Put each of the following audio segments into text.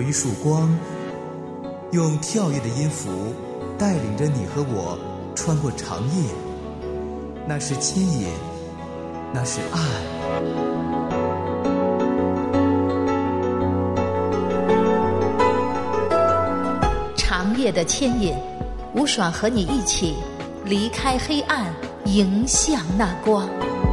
一束光，用跳跃的音符带领着你和我穿过长夜。那是牵引，那是爱。 长夜的牵引，吴爽和你一起离开黑暗，迎向那光。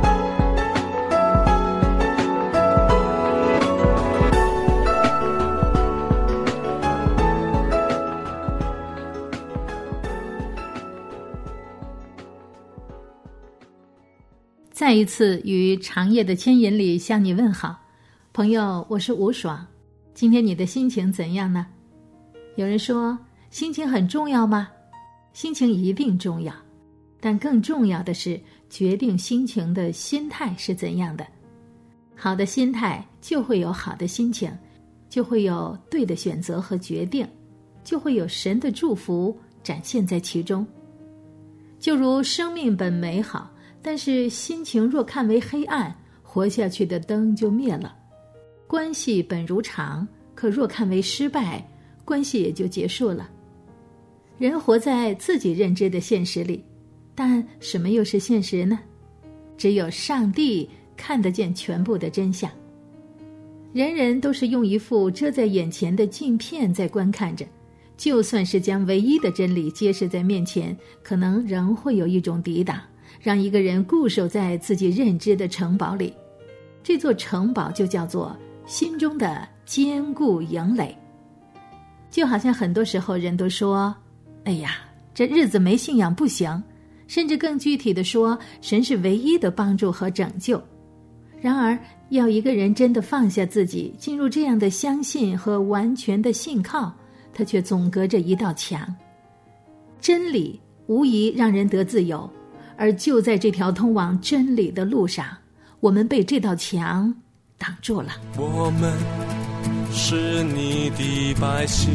再一次于长夜的牵引里向你问好，朋友，我是吴爽。今天你的心情怎样呢？有人说，心情很重要吗？心情一定重要，但更重要的是决定心情的心态是怎样的。好的心态就会有好的心情，就会有对的选择和决定，就会有神的祝福展现在其中。就如生命本美好，但是心情若看为黑暗，活下去的灯就灭了。关系本如常，可若看为失败，关系也就结束了。人活在自己认知的现实里，但什么又是现实呢？只有上帝看得见全部的真相。人人都是用一副遮在眼前的镜片在观看着，就算是将唯一的真理揭示在面前，可能仍会有一种抵挡，让一个人固守在自己认知的城堡里。这座城堡就叫做心中的坚固营垒。就好像很多时候人都说，哎呀，这日子没信仰不行，甚至更具体的说，神是唯一的帮助和拯救。然而要一个人真的放下自己，进入这样的相信和完全的信靠，他却总隔着一道墙。真理无疑让人得自由，而就在这条通往真理的路上，我们被这道墙挡住了。 我们是你的百姓，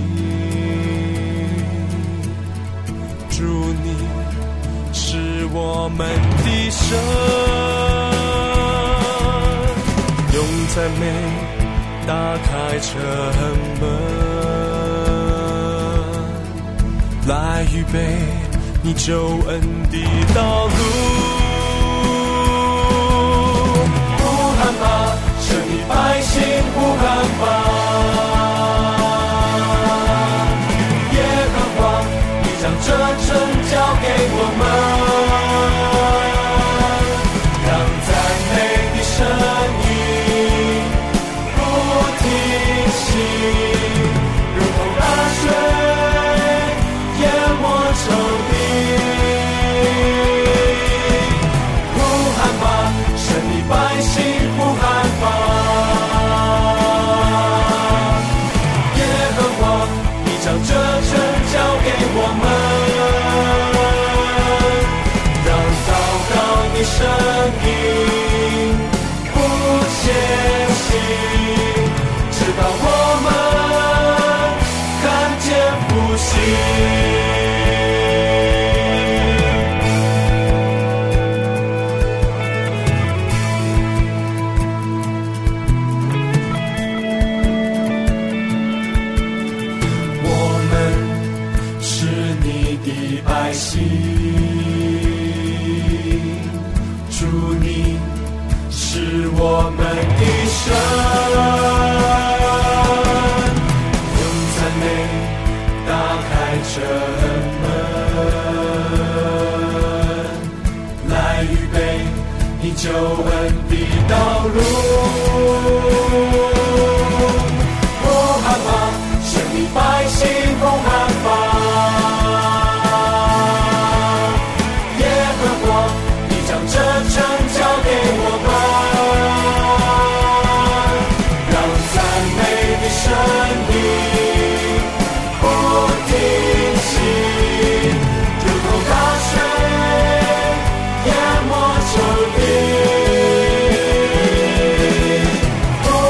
主你是我们的神，用赞美打开城门，来预备你救恩的道路。呼喊吧，神的百姓，呼喊吧，耶和华，你将这城交给我们，让赞美的声音不停息，如同大水淹没城壁。呼喊吧，神的百姓，呼喊吧，耶和华，你将这城交给我们，让祷告的声音不歇息，直到我们看见复兴。百姓，主你是我们的神，用赞美打开城门，来预备你救恩的道路。呼喊吧，神的百姓，呼喊吧，这城交给我们，让赞美的声音不停息，如同大水淹没城壁。呼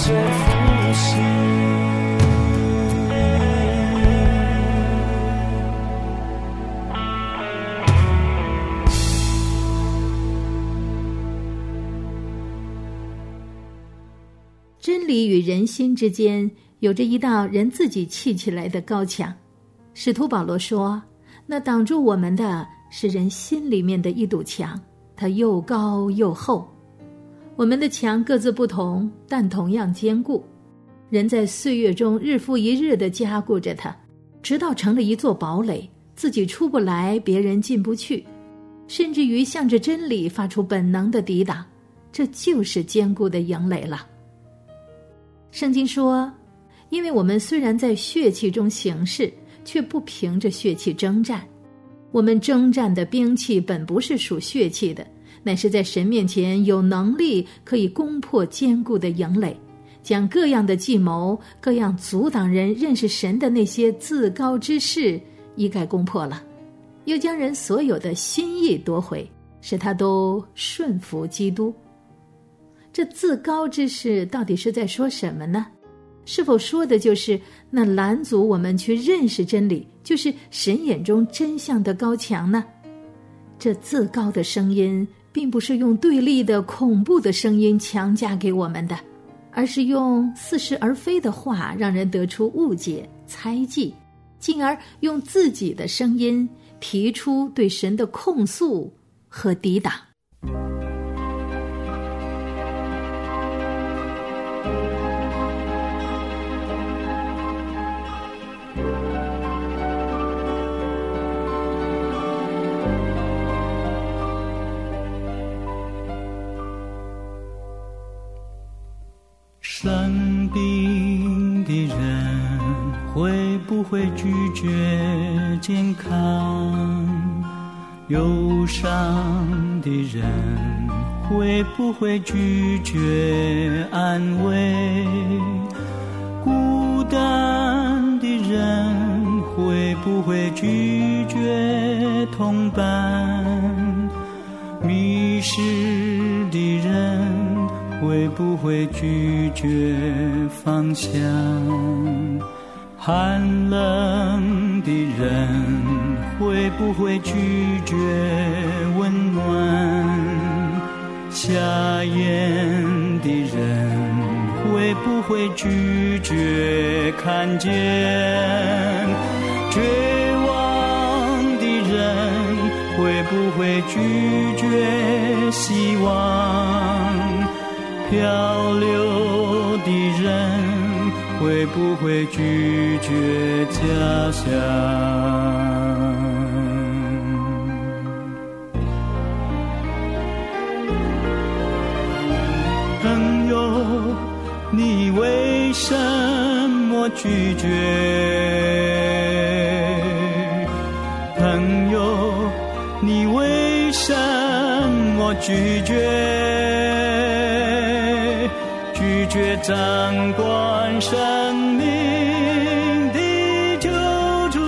些复习。 真理与人心之间有着一道人自己砌起来的高墙。使徒保罗说，那挡住我们的是人心里面的一堵墙，它又高又厚。我们的墙各自不同，但同样坚固。人在岁月中日复一日地加固着它，直到成了一座堡垒，自己出不来，别人进不去，甚至于向着真理发出本能的抵挡，这就是坚固的营垒了。圣经说，因为我们虽然在血气中行事，却不凭着血气征战。我们征战的兵器本不是属血气的，乃是在神面前有能力可以攻破坚固的营垒，将各样的计谋，各样阻挡人认识神的那些自高之事一概攻破了，又将人所有的心意夺回，使他都顺服基督。这自高之事到底是在说什么呢？是否说的就是那拦阻我们去认识真理，就是神眼中真相的高墙呢？这自高的声音并不是用对立的恐怖的声音强加给我们的，而是用似是而非的话让人得出误解猜忌，进而用自己的声音提出对神的控诉和抵挡。 生病的人会不会拒绝健康？忧伤的人会不会拒绝安慰？孤单的人会不会拒绝同伴？迷失的人会不会拒绝方向？寒冷的人会不会拒绝温暖？瞎眼的人会不会拒绝看见？绝望的人会不会拒绝希望？漂流的人会不会拒绝家乡？朋友，你为什么拒绝？朋友，你为什么拒绝？拒绝掌管生命的救主，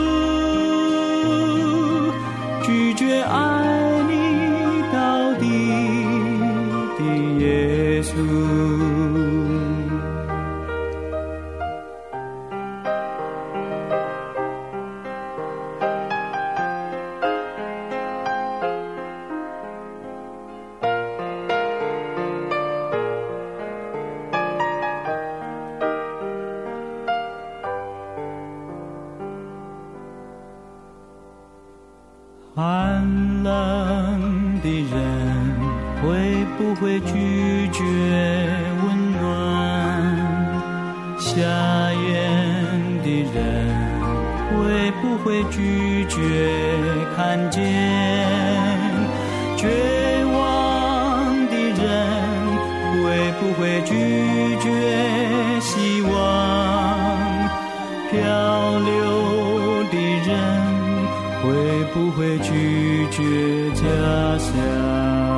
拒绝爱你到底的耶稣。寒冷的人会不会拒绝温暖？瞎眼的人会不会拒绝看见？绝望的人会不会拒绝希望？漂流的人会不会拒绝家乡？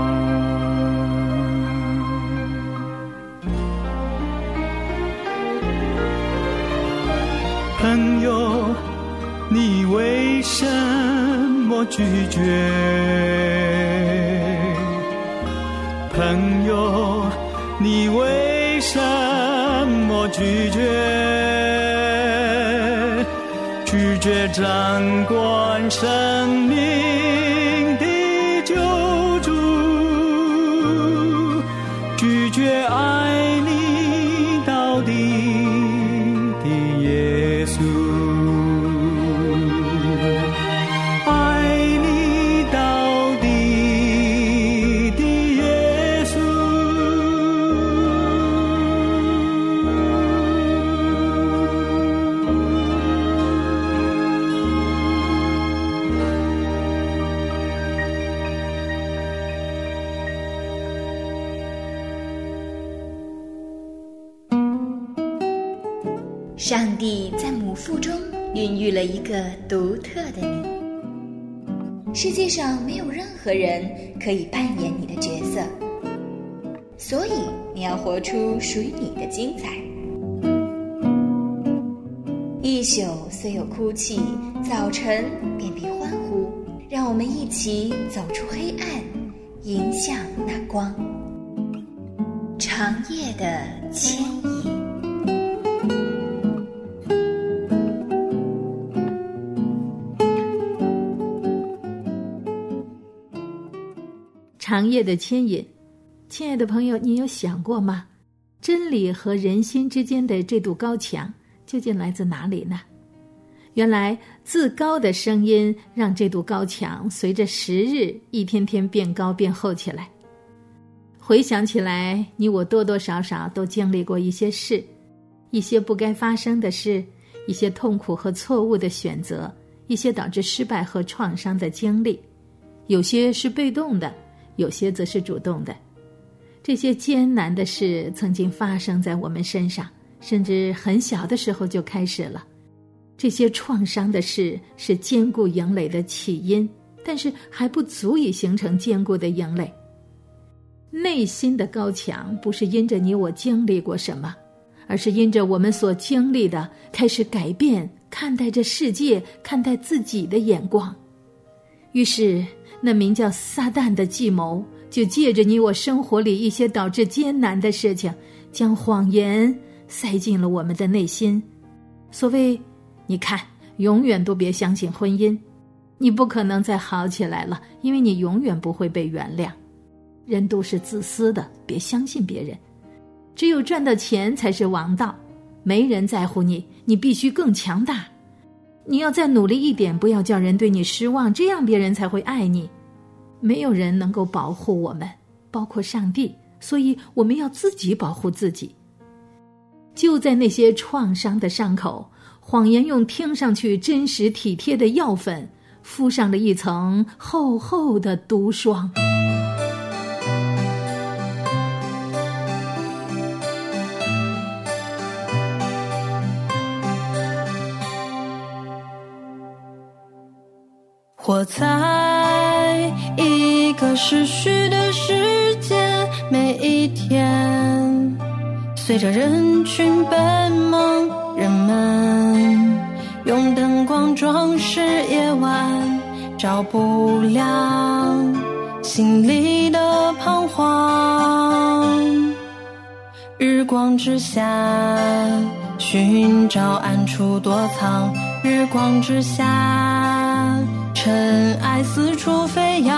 朋友，你为什么拒绝？朋友，你为什么拒绝掌管生命的救主，拒绝爱你到底的耶稣，爱你到底的耶稣。 上帝在母腹中孕育了一个独特的你，世界上没有任何人可以扮演你的角色，所以你要活出属于你的精彩。一宿虽有哭泣，早晨便必欢呼。让我们一起走出黑暗，迎向那光。长夜的牵引。 长夜的牵引，亲爱的朋友，你有想过吗？真理和人心之间的这堵高墙究竟来自哪里呢？原来自高的声音让这堵高墙随着时日一天天变高变厚起来。回想起来，你我多多少少都经历过一些事，一些不该发生的事，一些痛苦和错误的选择，一些导致失败和创伤的经历，有些是被动的，有些则是主动的。这些艰难的事曾经发生在我们身上，甚至很小的时候就开始了。这些创伤的事是坚固营垒的起因，但是还不足以形成坚固的营垒。内心的高墙不是因着你我经历过什么，而是因着我们所经历的开始改变看待这世界，看待自己的眼光。于是那名叫撒旦的计谋就借着你我生活里一些导致艰难的事情，将谎言塞进了我们的内心。所谓你看，永远都别相信婚姻，你不可能再好起来了，因为你永远不会被原谅。人都是自私的，别相信别人，只有赚到钱才是王道，没人在乎你，你必须更强大。你要再努力一点，不要叫人对你失望，这样别人才会爱你。没有人能够保护我们，包括上帝，所以我们要自己保护自己。就在那些创伤的伤口，谎言用听上去真实体贴的药粉敷上了一层厚厚的毒霜。 活在一个逝去的世界，每一天随着人群奔忙，人们用灯光装饰夜晚，照不亮心里的彷徨。日光之下寻找暗处躲藏，日光之下尘埃四处飞扬。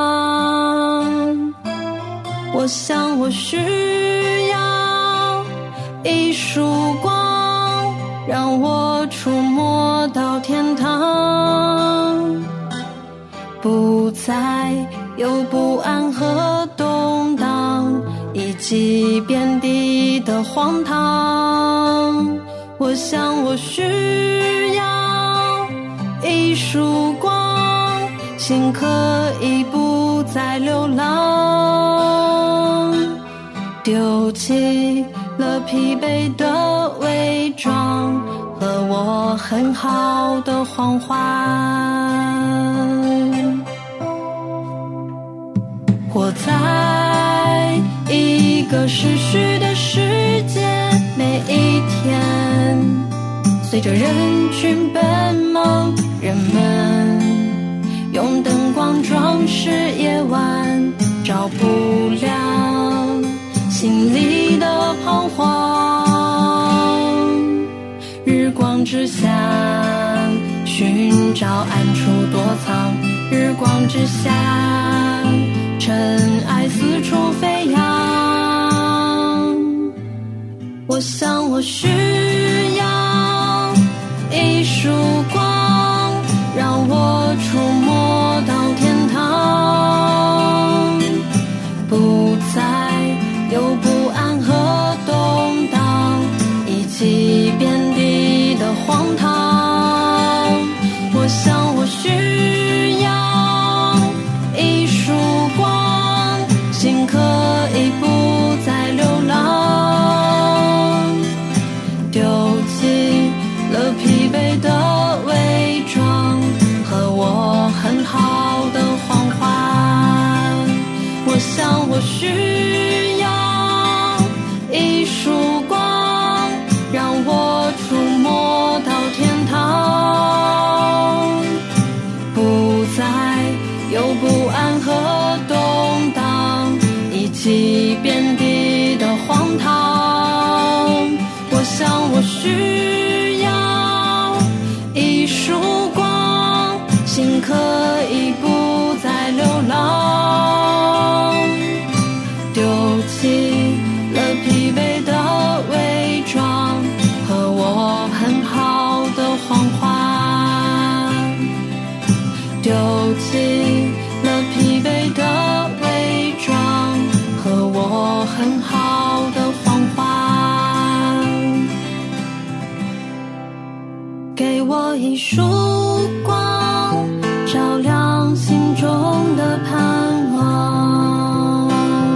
我想我需要一束光，让我触摸到天堂，不再有不安和动荡，以及遍地的荒唐。我想我需要一束光，心可以不再流浪，丢弃了疲惫的伪装和我很好的谎话。活在一个逝去的世界，每一天随着人群奔忙，人们用灯光装饰夜晚，照不亮心里的彷徨。 之下，寻找暗处躲藏，日光之下，尘埃四处飞扬。我想我需要一束光，让我触摸到天堂，不再有不安和动荡，以及遍地的荒唐。我想我需要一束光，心可以不再流浪，丢弃了疲惫的伪装和我很好的谎话。我想我需要一束光，让我触摸到天堂，不再有不安和动荡，以及遍地的荒唐。我想我需要一束光，心可以不再流浪，丢弃了疲惫的伪装和我很好的谎话，丢弃了疲惫的伪装和我很好的谎话，给我一束光，照亮心中的盼望。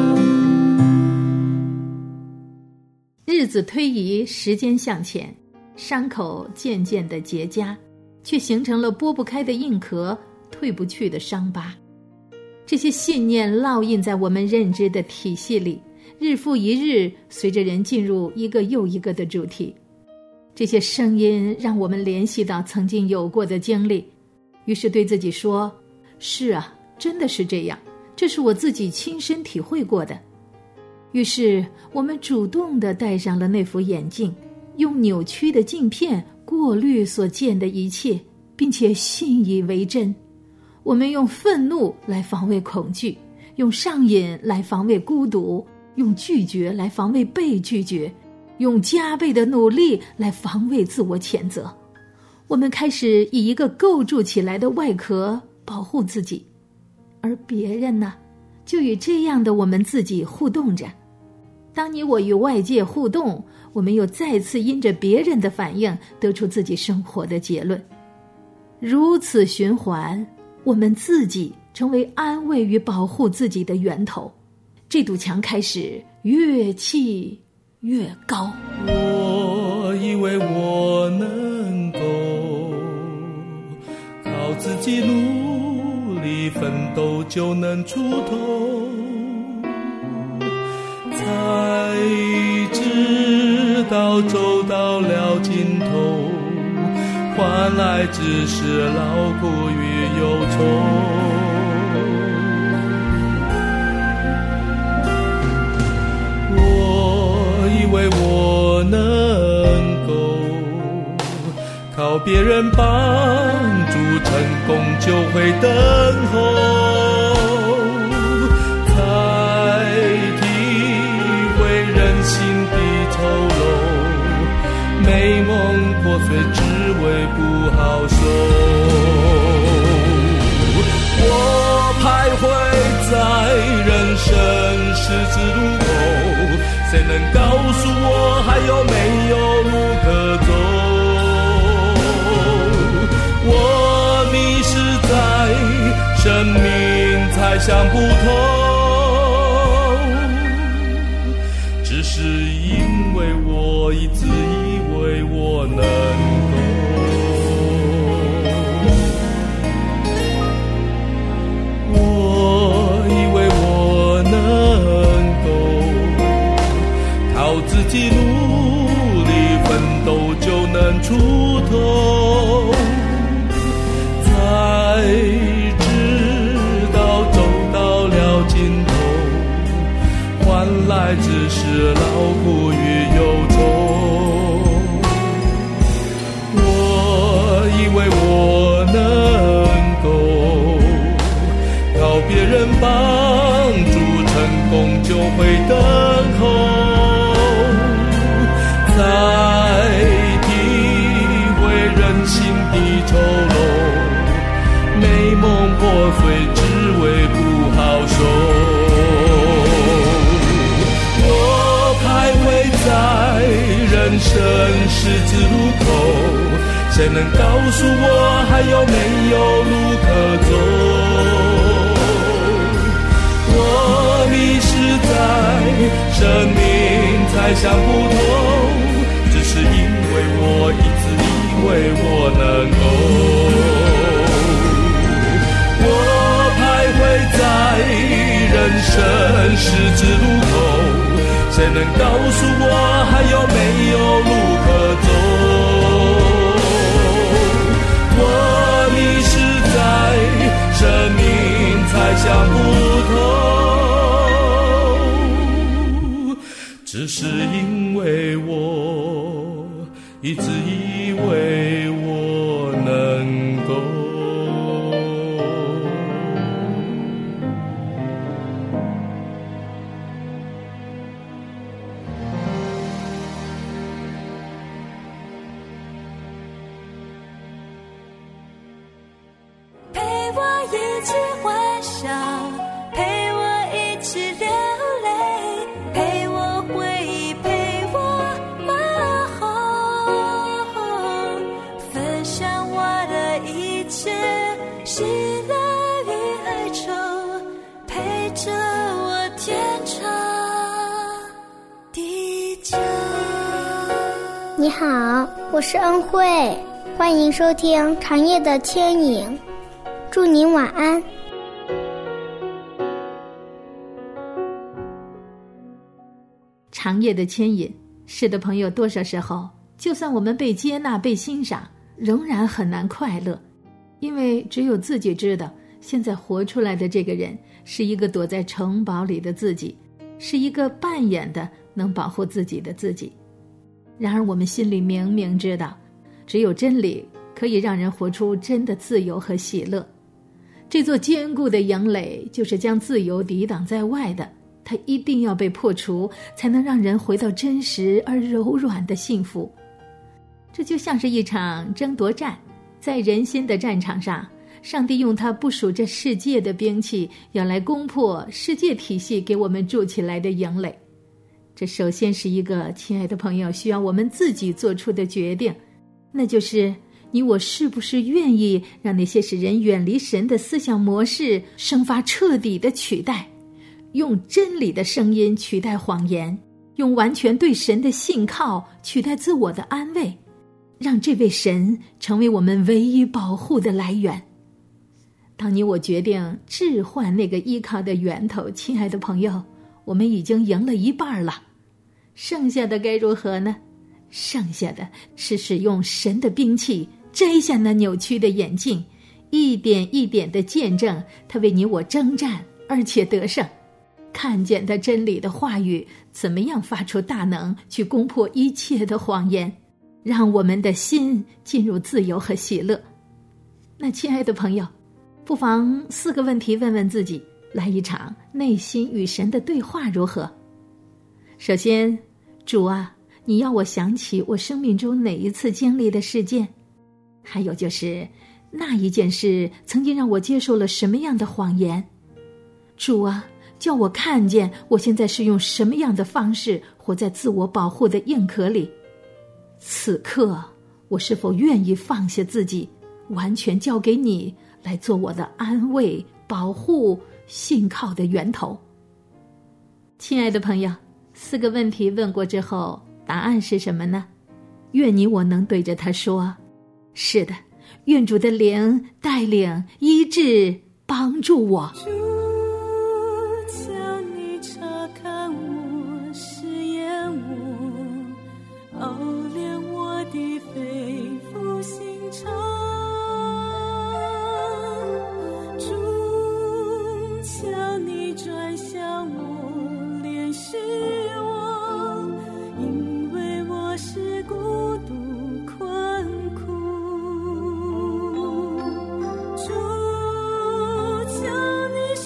日子推移，时间向前，伤口渐渐的结痂，却形成了剥不开的硬壳，退不去的伤疤。这些信念烙印在我们认知的体系里，日复一日，随着人进入一个又一个的主题。这些声音让我们联系到曾经有过的经历，于是对自己说，是啊，真的是这样，这是我自己亲身体会过的。于是我们主动地戴上了那副眼镜，用扭曲的镜片过滤所见的一切，并且信以为真。我们用愤怒来防卫恐惧，用上瘾来防卫孤独，用拒绝来防卫被拒绝，用加倍的努力来防卫自我谴责。我们开始以一个构筑起来的外壳保护自己，而别人呢，就与这样的我们自己互动着。当你我与外界互动，我们又再次因着别人的反应得出自己生活的结论。如此循环，我们自己成为安慰与保护自己的源头。这堵墙开始越砌越高。 我以为我能够靠自己努力奋斗就能出头，才知道走到了尽头，换来只是劳苦与忧愁。我以为我能够靠别人帮助成功就会等候，才体会人心的丑陋，美梦破碎只为不好受。我徘徊在人生十字路口，谁能告诉我还有没有路可走？我迷失在生命才想不透，只是因为我一直以为我能够，我以为我能够靠自己努力奋斗就能出头，才知道走到了尽头，换来只是劳苦与忧愁。 生十字路口，谁能告诉我还有没有路可走？我迷失在生命才想不通，只是因为我一直以为我能够。我徘徊在人生十字路口，谁能告诉我还有没有路可走？我迷失在生命才想不通，只是因为我一直以为我能够。 你好，我是恩惠，欢迎收听长夜的牵引，祝您晚安。 长夜的牵引，是的朋友，多少时候就算我们被接纳被欣赏，仍然很难快乐，因为只有自己知道现在活出来的这个人是一个躲在城堡里的自己，是一个扮演的能保护自己的自己。然而我们心里明明知道，只有真理可以让人活出真的自由和喜乐。这座坚固的营垒就是将自由抵挡在外的，它一定要被破除，才能让人回到真实而柔软的幸福。这就像是一场争夺战，在人心的战场上，上帝用他不属这世界的兵器，要来攻破世界体系给我们筑起来的营垒。这首先是一个，亲爱的朋友，需要我们自己做出的决定，那就是你我是不是愿意让那些使人远离神的思想模式生发彻底的取代，用真理的声音取代谎言，用完全对神的信靠取代自我的安慰，让这位神成为我们唯一保护的来源。当你我决定置换那个依靠的源头，亲爱的朋友，我们已经赢了一半了。剩下的该如何呢？剩下的是使用神的兵器，摘下那扭曲的眼镜，一点一点地见证他为你我征战，而且得胜。看见他真理的话语怎么样发出大能，去攻破一切的谎言，让我们的心进入自由和喜乐。那亲爱的朋友，不妨4个问题问问自己，来一场内心与神的对话如何？首先，主啊，你要我想起我生命中哪一次经历的事件？还有就是那一件事曾经让我接受了什么样的谎言？主啊，叫我看见我现在是用什么样的方式活在自我保护的硬壳里。此刻我是否愿意放下自己，完全交给你来做我的安慰、保护、信靠的源头？亲爱的朋友，4个问题问过之后，答案是什么呢？愿你我能对着他说，是的，愿主的灵带领、医治、帮助我。 主，求你察看我，试验我，熬炼我的肺腑心肠。主，求你转向我，怜恤我，因为我是孤独困苦。主，求你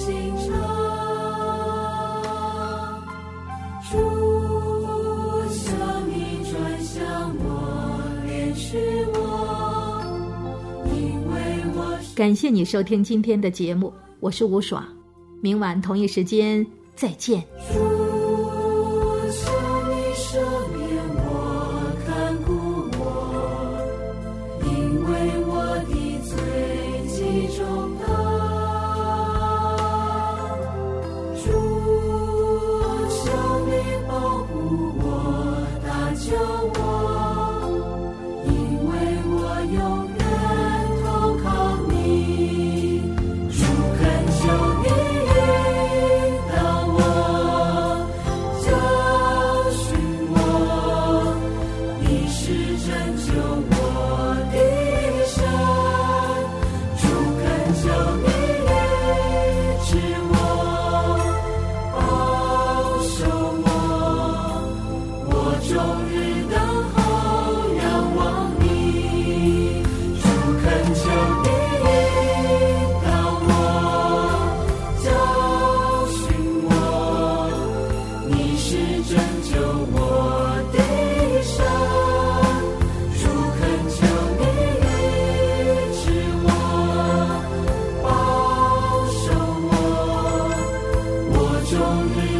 心肠。主，向你转向我，怜恤我，因为我感谢你收听今天的节目，我是吴爽，明晚同一时间再见。 主，求你赦免我，看顾我，因为我的罪极重大。主，求你保护我，搭救我，因为我永远投靠你。主，恳求你引导我，教训我，你是拯救我的神。主，恳求你医治我，保守我，我终日等候仰望你。主，恳求你引导我，教训我，你是拯救我的神。主，恳求你医治我，保守我，我终日